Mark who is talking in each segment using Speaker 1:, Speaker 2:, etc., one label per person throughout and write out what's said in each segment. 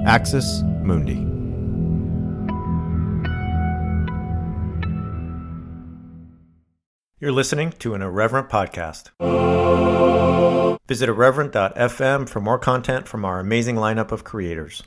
Speaker 1: Axis Mundi. You're listening to an Irreverent podcast. Visit irreverent.fm for more content from our amazing lineup of creators.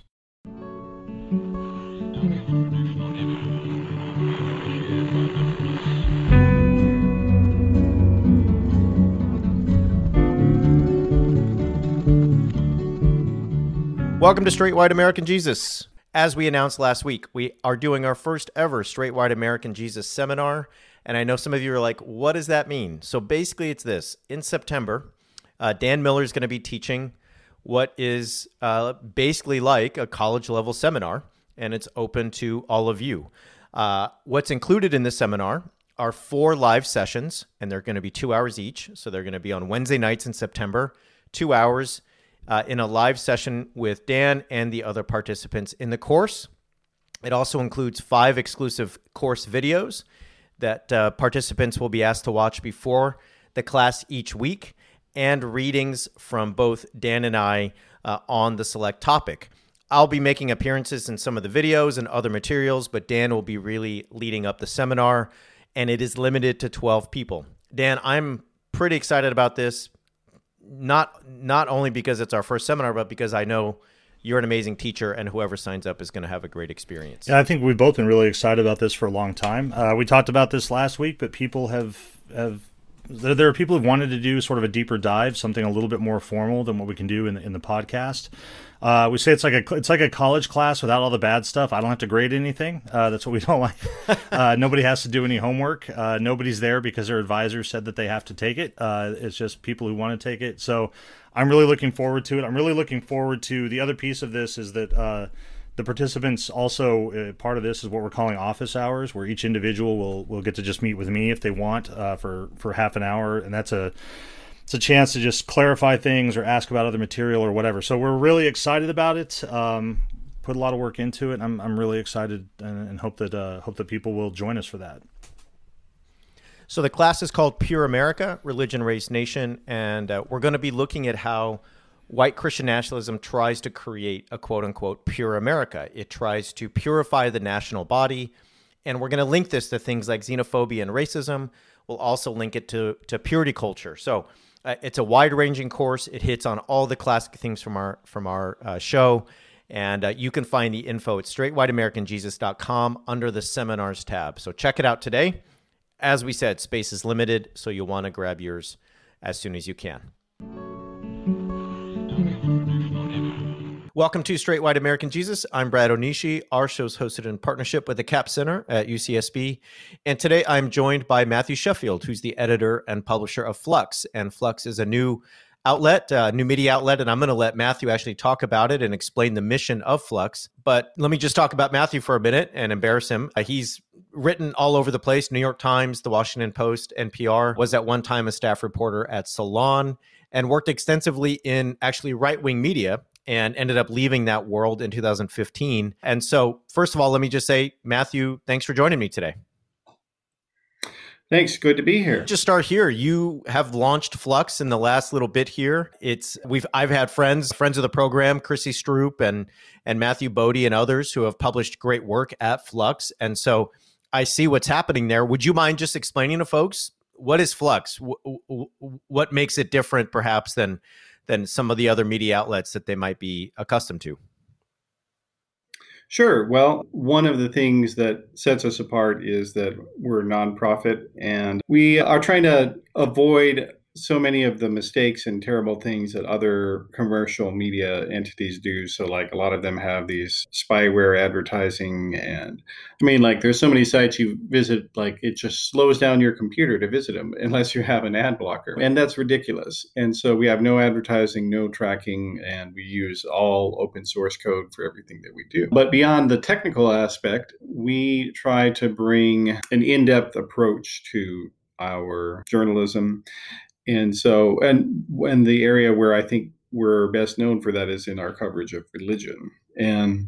Speaker 1: Welcome to Straight White American Jesus. As we announced last week, we are doing our first ever Straight White American Jesus seminar. And I know some of you are like, what does that mean? So basically it's this. In September, Dan Miller is going to be teaching what is basically like a college level seminar, and it's open to all of you. What's included in this seminar are 4 live sessions, and they're going to be 2 hours each. So they're going to be on Wednesday nights in September, 2 hours in a live session with Dan and the other participants in the course. It also includes 5 exclusive course videos that participants will be asked to watch before the class each week, and readings from both Dan and I on the select topic. I'll be making appearances in some of the videos and other materials, but Dan will be really leading up the seminar, and it is limited to 12 people. Dan, I'm pretty excited about this. Not only because it's our first seminar, but because I know you're an amazing teacher, and whoever signs up is going to have a great experience.
Speaker 2: Yeah, I think we've both been really excited about this for a long time. We talked about this last week, but people there are people who've wanted to do sort of a deeper dive, something a little bit more formal than what we can do in the podcast. We say it's like a college class without all the bad stuff. I don't have to grade anything. That's what we don't like. Nobody has to do any homework. Nobody's there because their advisor said that they have to take it. It's just people who want to take it. So I'm really looking forward to it. I'm really looking forward to the other piece of this is that the participants also, part of this is what we're calling office hours, where each individual will get to just meet with me if they want for half an hour. And it's a chance to just clarify things or ask about other material or whatever. So we're really excited about it. Put a lot of work into it. I'm really excited and hope that people will join us for that.
Speaker 1: So the class is called Pure America, Religion, Race, Nation, and we're going to be looking at how white Christian nationalism tries to create a quote-unquote pure America. It tries to purify the national body, and we're going to link this to things like xenophobia and racism. We'll also link it to purity culture. So it's a wide-ranging course. It hits on all the classic themes from our show, and you can find the info at straightwhiteamericanjesus.com under the seminars tab. So check it out today. As we said, space is limited, so you'll want to grab yours as soon as you can. Welcome to Straight White American Jesus. I'm Brad Onishi. Our show is hosted in partnership with the Capps Center at UCSB. And today I'm joined by Matthew Sheffield, who's the editor and publisher of Flux. And Flux is a new outlet, new media outlet. And I'm going to let Matthew actually talk about it and explain the mission of Flux. But let me just talk about Matthew for a minute and embarrass him. He's written all over the place: New York Times, The Washington Post, NPR, was at one time a staff reporter at Salon, and worked extensively in actually right-wing media, and ended up leaving that world in 2015. And so, first of all, let me just say, Matthew, thanks for joining me today.
Speaker 3: Thanks. Good to be here.
Speaker 1: Just start here. You have launched Flux in the last little bit here. I've had friends of the program, Chrissy Stroop and Matthew Bodie and others who have published great work at Flux. And so I see what's happening there. Would you mind just explaining to folks what is Flux? What makes it different, perhaps, than some of the other media outlets that they might be accustomed to?
Speaker 3: Sure. Well, one of the things that sets us apart is that we're a nonprofit, and we are trying to avoid so many of the mistakes and terrible things that other commercial media entities do. So like a lot of them have these spyware advertising, and there's so many sites you visit, like it just slows down your computer to visit them unless you have an ad blocker. And that's ridiculous. And so we have no advertising, no tracking, and we use all open source code for everything that we do. But beyond the technical aspect, we try to bring an in-depth approach to our journalism. And so, and the area where I think we're best known for that is in our coverage of religion. And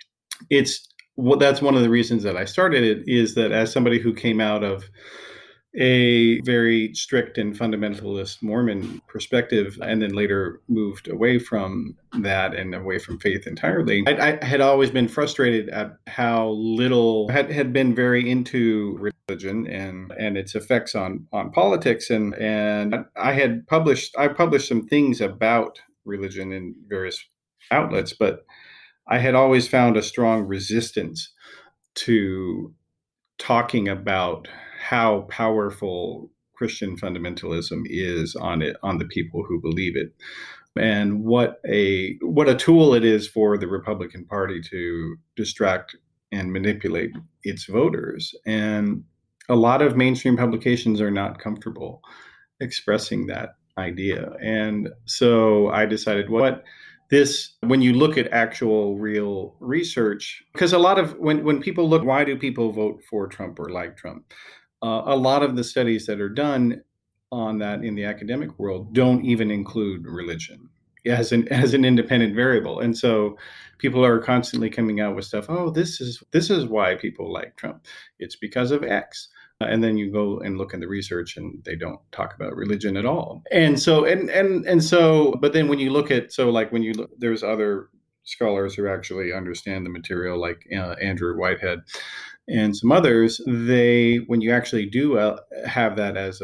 Speaker 3: that's one of the reasons that I started it, is that as somebody who came out of a very strict and fundamentalist Mormon perspective, and then later moved away from that and away from faith entirely. I had always been frustrated at how little had been very into religion and its effects on politics, and I published some things about religion in various outlets, but I had always found a strong resistance to talking about how powerful Christian fundamentalism is on the people who believe it, and what a tool it is for the Republican Party to distract and manipulate its voters. And a lot of mainstream publications are not comfortable expressing that idea. And so I decided, when you look at actual real research, because a lot of when people look, why do people vote for Trump or like Trump? A lot of the studies that are done on that in the academic world don't even include religion as an independent variable. And so people are constantly coming out with stuff. Oh, this is why people like Trump. It's because of X. And then you go and look in the research, and they don't talk about religion at all. And so, but then when you look at, there's other scholars who actually understand the material, like Andrew Whitehead and some others. When you actually do have that as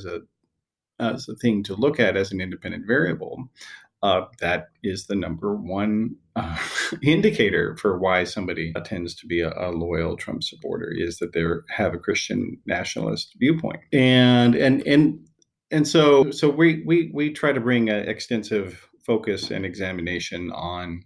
Speaker 3: a thing to look at as an independent variable, that is the number one indicator for why somebody tends to be a loyal Trump supporter, is that they have a Christian nationalist viewpoint. And so we try to bring an extensive focus and examination on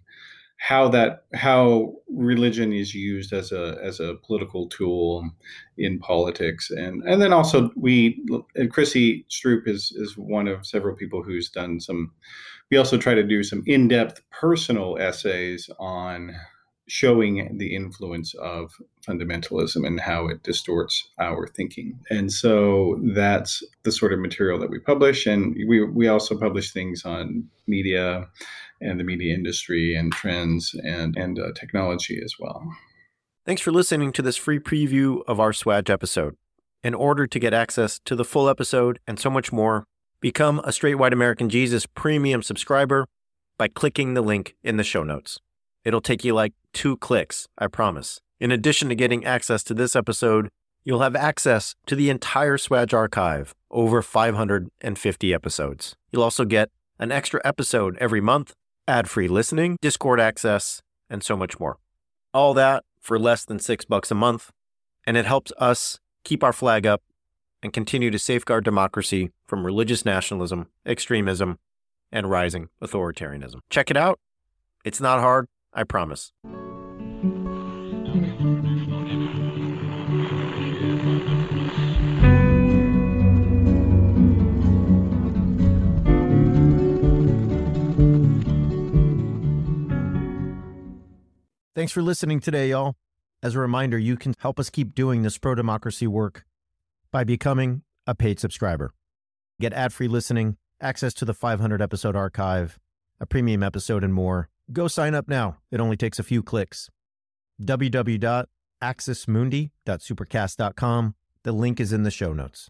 Speaker 3: how religion is used as a political tool in politics, and then also Chrissy Stroop is one of several people who's done some. We also try to do some in-depth personal essays on showing the influence of fundamentalism and how it distorts our thinking. And so that's the sort of material that we publish. And we also publish things on media and the media industry and trends and technology as well.
Speaker 1: Thanks for listening to this free preview of our Swag episode. In order to get access to the full episode and so much more, become a Straight White American Jesus premium subscriber by clicking the link in the show notes. It'll take you like 2 clicks, I promise. In addition to getting access to this episode, you'll have access to the entire Swag archive, over 550 episodes. You'll also get an extra episode every month, ad-free listening, Discord access, and so much more. All that for less than $6 a month, and it helps us keep our flag up and continue to safeguard democracy from religious nationalism, extremism, and rising authoritarianism. Check it out. It's not hard, I promise. Thanks for listening today, y'all. As a reminder, you can help us keep doing this pro-democracy work by becoming a paid subscriber. Get ad-free listening, access to the 500-episode archive, a premium episode, and more. Go sign up now. It only takes a few clicks. www.axismundi.supercast.com. The link is in the show notes.